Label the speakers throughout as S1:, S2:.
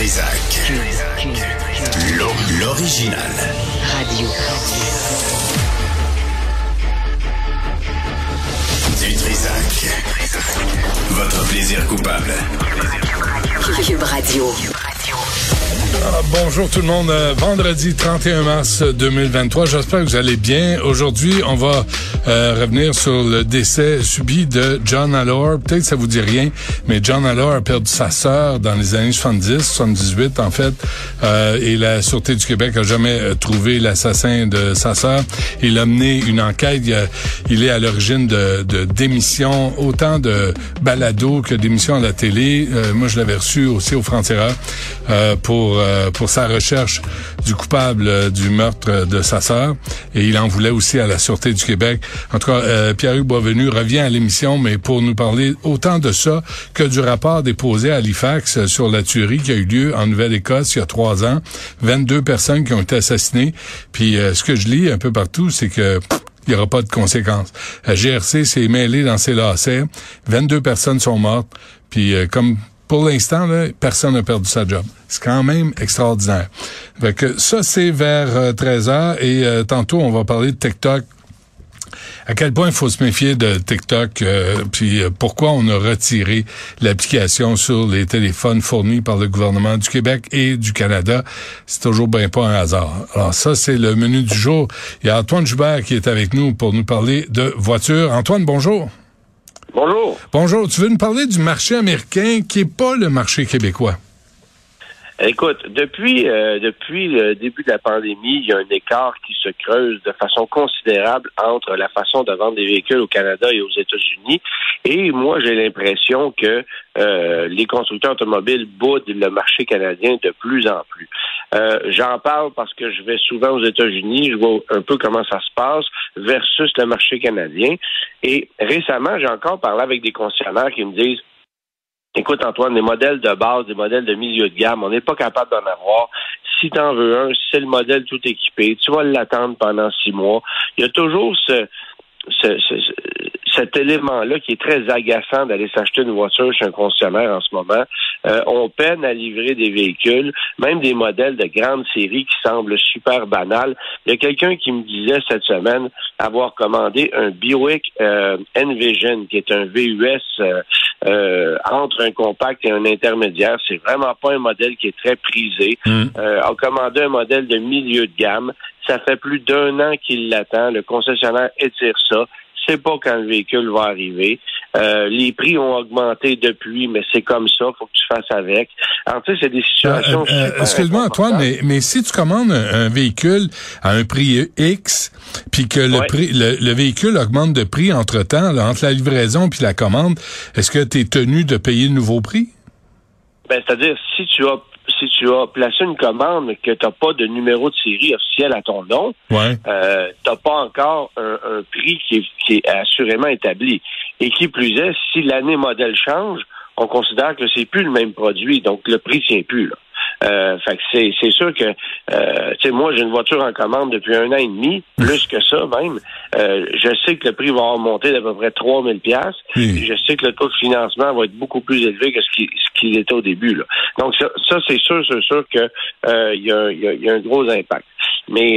S1: Trizac. L'original.
S2: Radio.
S1: Du Trizac. Votre plaisir coupable.
S2: Cube Radio.
S3: Bonjour tout le monde. Vendredi 31 mars 2023. J'espère que vous allez bien. Aujourd'hui, on va revenir sur le décès subi de John Allor. Peut-être que ça vous dit rien, mais John Allor a perdu sa sœur dans les années 78 en fait. Et la Sûreté du Québec a jamais trouvé l'assassin de sa sœur. Il a mené une enquête. Il est à l'origine de d'émissions, autant de balados que d'émissions à la télé. Moi, je l'avais reçu aussi au Franc-Tireur pour sa recherche du coupable du meurtre de sa sœur. Et il en voulait aussi à la Sûreté du Québec. En tout cas, Pierre-Hugues Boisvenu revient à l'émission, mais pour nous parler autant de ça que du rapport déposé à Halifax sur la tuerie qui a eu lieu en Nouvelle-Écosse il y a 3 ans. 22 personnes qui ont été assassinées. Puis ce que je lis un peu partout, c'est que il n'y aura pas de conséquences. La GRC s'est mêlée dans ses lacets. 22 personnes sont mortes. Puis comme pour l'instant, là, personne n'a perdu sa job. C'est quand même extraordinaire. Fait que ça, c'est vers 13h et tantôt, on va parler de TikTok. À quel point il faut se méfier de TikTok, puis pourquoi on a retiré l'application sur les téléphones fournis par le gouvernement du Québec et du Canada. C'est toujours bien pas un hasard. Alors ça, c'est le menu du jour. Il y a Antoine Joubert qui est avec nous pour nous parler de voitures. Antoine, bonjour.
S4: Bonjour.
S3: Bonjour. Tu veux nous parler du marché américain qui est pas le marché québécois?
S4: Écoute, depuis le début de la pandémie, il y a un écart qui se creuse de façon considérable entre la façon de vendre des véhicules au Canada et aux États-Unis. Et moi, j'ai l'impression que les constructeurs automobiles boudent le marché canadien de plus en plus. J'en parle parce que je vais souvent aux États-Unis, je vois un peu comment ça se passe versus le marché canadien. Et récemment, j'ai encore parlé avec des concessionnaires qui me disent: écoute, Antoine, des modèles de base, des modèles de milieu de gamme, on n'est pas capable d'en avoir. Si tu en veux un, c'est le modèle tout équipé. Tu vas l'attendre pendant 6 mois. Il y a toujours cet élément-là qui est très agaçant d'aller s'acheter une voiture chez un concessionnaire en ce moment. On peine à livrer des véhicules, même des modèles de grande série qui semblent super banals. Il y a quelqu'un qui me disait cette semaine avoir commandé un Buick Envision, qui est un VUS entre un compact et un intermédiaire. C'est vraiment pas un modèle qui est très prisé. A commandé un modèle de milieu de gamme. Ça fait plus d'1 an qu'il l'attend. Le concessionnaire étire ça. C'est pas quand le véhicule va arriver. Les prix ont augmenté depuis, mais c'est comme ça. Faut que tu fasses avec. Alors, tu sais, c'est des situations...
S3: excuse-moi, Antoine, mais si tu commandes un véhicule à un prix X, puis que le véhicule augmente de prix entre-temps, là, entre la livraison puis la commande, est-ce que tu es tenu de payer le nouveau prix?
S4: C'est-à-dire, si tu as placé une commande mais que tu n'as pas de numéro de série officiel à ton nom, tu n'as pas encore un prix qui est assurément établi. Et qui plus est, si l'année modèle change, on considère que c'est plus le même produit, donc le prix ne tient plus, là. Fait que c'est sûr que tu sais, moi j'ai une voiture en commande depuis 1 an et demi, plus que ça même. Je sais que le prix va monter d'à peu près 3 000 $. Et je sais que le taux de financement va être beaucoup plus élevé que ce qu'il était au début, là. Donc ça c'est sûr que il y a un gros impact. Mais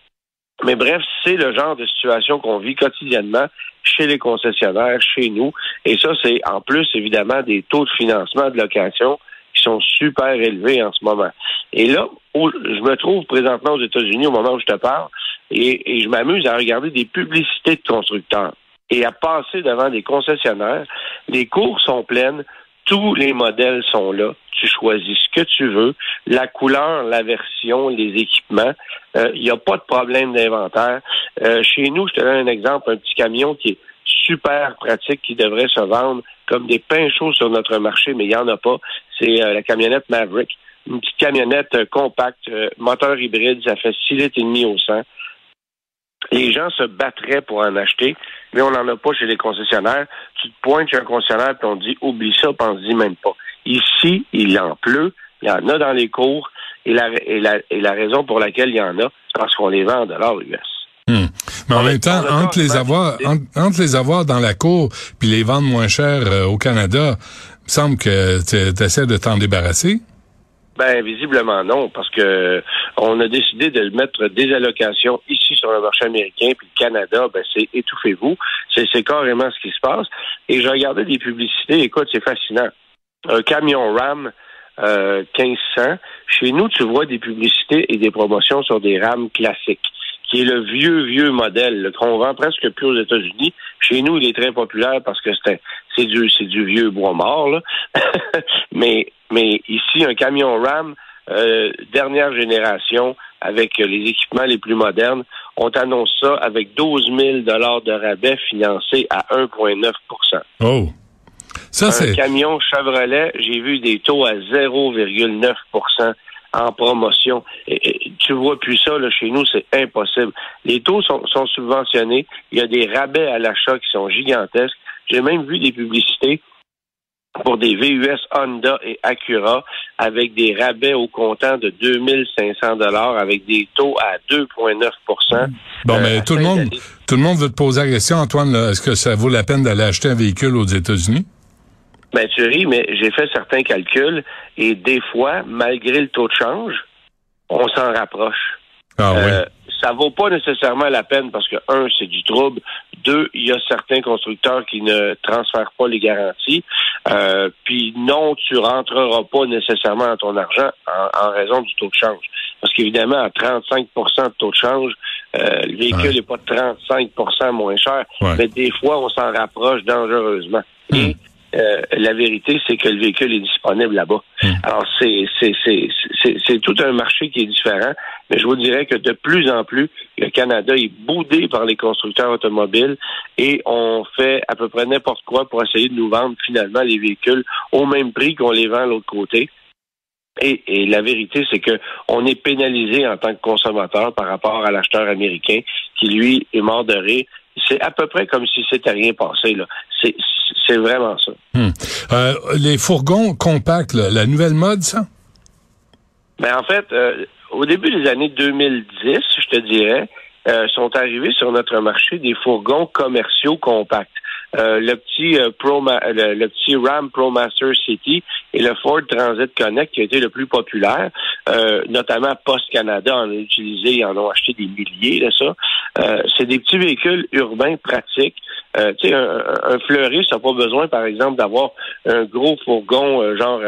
S4: bref, c'est le genre de situation qu'on vit quotidiennement chez les concessionnaires, chez nous. Et ça, c'est en plus, évidemment, des taux de financement de location qui sont super élevés en ce moment. Et là, je me trouve présentement aux États-Unis au moment où je te parle, et je m'amuse à regarder des publicités de constructeurs et à passer devant des concessionnaires. Les cours sont pleines, tous les modèles sont là. Tu choisis ce que tu veux, la couleur, la version, les équipements. Il n'y a pas de problème d'inventaire. Chez nous, je te donne un exemple, un petit camion qui est super pratique, qui devrait se vendre comme des pains chauds sur notre marché, mais il n'y en a pas. C'est la camionnette Maverick. Une petite camionnette compacte, moteur hybride, ça fait 6,5 litres au 100. Les gens se battraient pour en acheter, mais on n'en a pas chez les concessionnaires. Tu te pointes chez un concessionnaire et on dit « oublie ça », pense-y même pas. Ici, il en pleut, il y en a dans les cours, et la raison pour laquelle il y en a, c'est parce qu'on les vend en dollars US.
S3: Mais en même temps, entre les avoir dans la cour puis les vendre moins cher au Canada, il me semble que tu essaies de t'en débarrasser.
S4: Ben, visiblement non, parce que on a décidé de mettre des allocations ici sur le marché américain, puis le Canada, ben, c'est étouffez-vous. C'est carrément ce qui se passe. Et je regardais des publicités, écoute, c'est fascinant. Un camion Ram 1500. Chez nous, tu vois des publicités et des promotions sur des Ram classiques, qui est le vieux modèle qu'on vend presque plus aux États-Unis. Chez nous, il est très populaire parce que c'est du vieux bois mort, là. mais ici, un camion Ram dernière génération avec les équipements les plus modernes, on t'annonce ça avec 12 000 $ de rabais financé à 1,9 %.
S3: Oh! Ça,
S4: un camion Chevrolet, j'ai vu des taux à 0,9 % en promotion. Et tu vois plus ça, là, chez nous, c'est impossible. Les taux sont subventionnés. Il y a des rabais à l'achat qui sont gigantesques. J'ai même vu des publicités pour des VUS Honda et Acura avec des rabais au comptant de 2500 $ avec des taux à 2,9 %.
S3: Bon, mais tout le monde veut te poser la question, Antoine, là, est-ce que ça vaut la peine d'aller acheter un véhicule aux États-Unis?
S4: Ben, tu ris, mais j'ai fait certains calculs et des fois, malgré le taux de change, on s'en rapproche.
S3: Ah oui.
S4: Ça vaut pas nécessairement la peine parce que, un, c'est du trouble. Deux, il y a certains constructeurs qui ne transfèrent pas les garanties. Puis non, tu rentreras pas nécessairement dans ton argent en raison du taux de change. Parce qu'évidemment, à 35 % de taux de change, le véhicule n'est pas de 35 % moins cher. Ouais. Mais des fois, on s'en rapproche dangereusement. Et la vérité, c'est que le véhicule est disponible là-bas. Alors, c'est tout un marché qui est différent, mais je vous dirais que de plus en plus, le Canada est boudé par les constructeurs automobiles et on fait à peu près n'importe quoi pour essayer de nous vendre finalement les véhicules au même prix qu'on les vend de l'autre côté. Et la vérité, c'est que on est pénalisé en tant que consommateur par rapport à l'acheteur américain qui, lui, est mort de rire. C'est à peu près comme si c'était rien passé, là. C'est vraiment ça.
S3: Les fourgons compacts, là, la nouvelle mode, ça?
S4: Ben, en fait, au début des années 2010, je te dirais, sont arrivés sur notre marché des fourgons commerciaux compacts. Le petit Ram ProMaster City et le Ford Transit Connect qui a été le plus populaire, notamment Post Canada en a utilisé, ils en ont acheté des milliers de ça. C'est des petits véhicules urbains pratiques. Tu sais, un fleuriste n'a pas besoin, par exemple, d'avoir un gros fourgon genre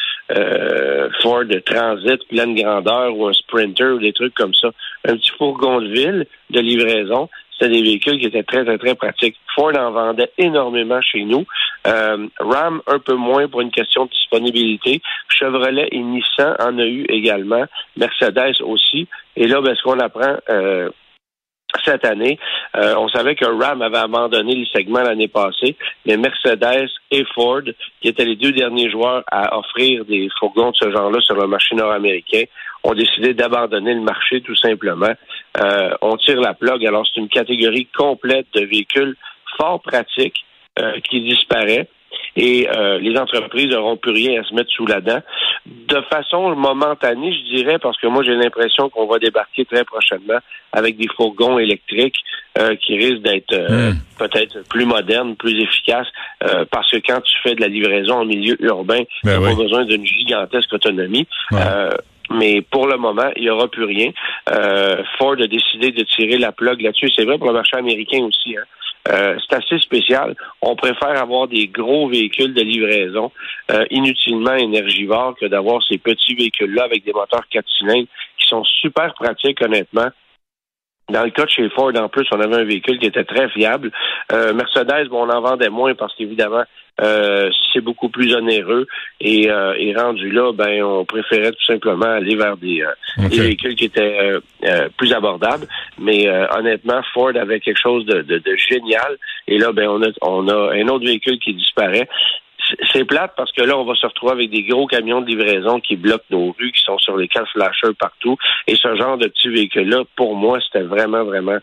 S4: Ford Transit pleine grandeur ou un Sprinter ou des trucs comme ça. Un petit fourgon de ville de livraison. C'était des véhicules qui étaient très, très, très pratiques. Ford en vendait énormément chez nous. Ram, un peu moins pour une question de disponibilité. Chevrolet et Nissan en a eu également. Mercedes aussi. Et là, ben, ce qu'on apprend cette année, on savait que Ram avait abandonné le segment l'année passée, mais Mercedes et Ford, qui étaient les deux derniers joueurs à offrir des fourgons de ce genre-là sur le marché nord-américain, ont décidé d'abandonner le marché tout simplement. On tire la plug. Alors, c'est une catégorie complète de véhicules fort pratiques qui disparaît. Et les entreprises n'auront plus rien à se mettre sous la dent. De façon momentanée, je dirais, parce que moi, j'ai l'impression qu'on va débarquer très prochainement avec des fourgons électriques qui risquent d'être peut-être plus modernes, plus efficaces, parce que quand tu fais de la livraison en milieu urbain, tu n'as pas besoin d'une gigantesque autonomie. Mais pour le moment, il n'y aura plus rien. Ford a décidé de tirer la plug là-dessus. C'est vrai pour le marché américain aussi, hein. C'est assez spécial. On préfère avoir des gros véhicules de livraison inutilement énergivores que d'avoir ces petits véhicules-là avec des moteurs 4 cylindres qui sont super pratiques, honnêtement. Dans le cas de chez Ford, en plus, on avait un véhicule qui était très fiable. Mercedes, bon, on en vendait moins parce qu'évidemment, c'est beaucoup plus onéreux et rendu là, ben, on préférait tout simplement aller vers des véhicules qui étaient plus abordables. Mais honnêtement, Ford avait quelque chose de génial. Et là, ben, on a un autre véhicule qui disparaît. C'est plate parce que là, on va se retrouver avec des gros camions de livraison qui bloquent nos rues, qui sont sur les cars flashers partout. Et ce genre de petits véhicules-là, pour moi, c'était vraiment, vraiment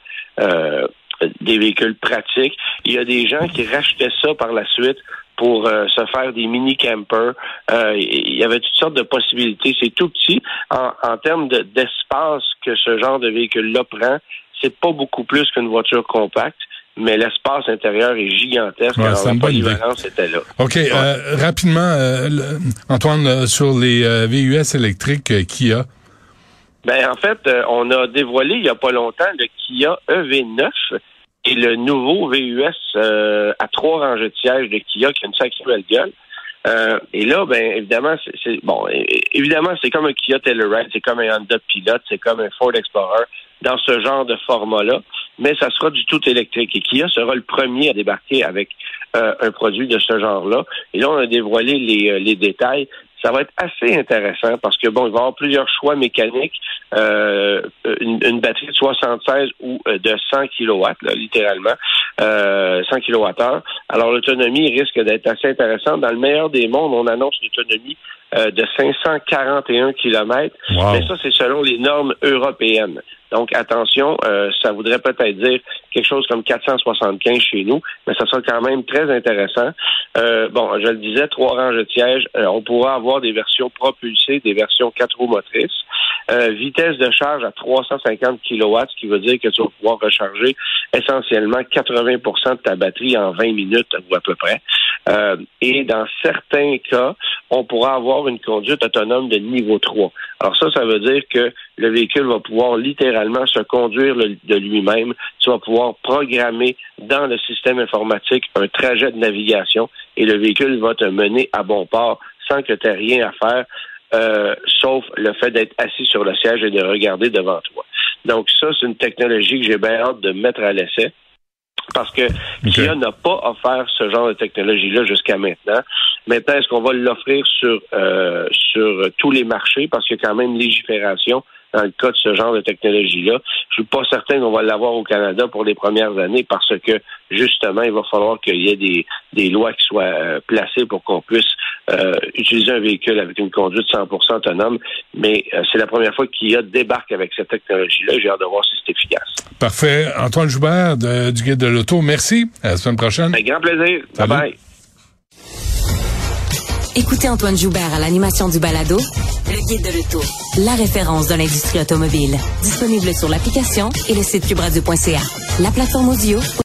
S4: des véhicules pratiques. Il y a des gens qui rachetaient ça par la suite pour se faire des mini-campers. Il y avait toutes sortes de possibilités. C'est tout petit. En termes d'espace que ce genre de véhicule-là prend, c'est pas beaucoup plus qu'une voiture compacte. mais l'espace intérieur est gigantesque.
S3: Ouais,
S4: alors, la polyvalence était là.
S3: OK. Rapidement, Antoine, sur les VUS électriques Kia.
S4: Ben, en fait, on a dévoilé il y a pas longtemps le Kia EV9 et le nouveau VUS à 3 rangées de sièges de Kia qui a une sacrée belle gueule. Et là, ben évidemment, évidemment, c'est comme un Kia Telluride, c'est comme un Honda Pilot, c'est comme un Ford Explorer dans ce genre de format-là, mais ça sera du tout électrique. Et Kia sera le premier à débarquer avec un produit de ce genre-là. Et là, on a dévoilé les détails. Ça va être assez intéressant parce que, bon, il va y avoir plusieurs choix mécaniques. Une batterie de 76 ou de 100 kW, là, littéralement, 100 kWh. Alors, l'autonomie risque d'être assez intéressante. Dans le meilleur des mondes, on annonce une autonomie de 541 km. Wow. Mais ça, c'est selon les normes européennes. Donc, attention, ça voudrait peut-être dire quelque chose comme 475 chez nous, mais ça sera quand même très intéressant. Bon, je le disais, 3 ranges de sièges. On pourra avoir des versions propulsées, des versions 4 roues motrices. Vitesse de charge à 350 kW, ce qui veut dire que tu vas pouvoir recharger essentiellement 80% de ta batterie en 20 minutes ou à peu près. Et dans certains cas, on pourra avoir une conduite autonome de niveau 3. Alors ça veut dire que le véhicule va pouvoir littéralement se conduire de lui-même. Tu vas pouvoir programmer dans le système informatique un trajet de navigation et le véhicule va te mener à bon port sans que tu aies rien à faire, sauf le fait d'être assis sur le siège et de regarder devant toi. Donc ça, c'est une technologie que j'ai bien hâte de mettre à l'essai. Parce que Kia n'a pas offert ce genre de technologie-là jusqu'à maintenant. Maintenant, est-ce qu'on va l'offrir sur tous les marchés? Parce qu'il y a quand même légifération dans le cas de ce genre de technologie-là. Je suis pas certain qu'on va l'avoir au Canada pour les premières années parce que, justement, il va falloir qu'il y ait des lois qui soient placées pour qu'on puisse utiliser un véhicule avec une conduite 100% autonome. Mais c'est la première fois qu'il débarque avec cette technologie-là. J'ai hâte de voir si c'est efficace.
S3: Parfait. Antoine Joubert du Guide de l'Auto, merci. À la semaine prochaine.
S4: Avec grand plaisir.
S3: Salut.
S4: Bye-bye.
S2: Écoutez Antoine Joubert à l'animation du balado Le Guide de l'Auto, la référence de l'industrie automobile. Disponible sur l'application et le site cubradio.ca. La plateforme audio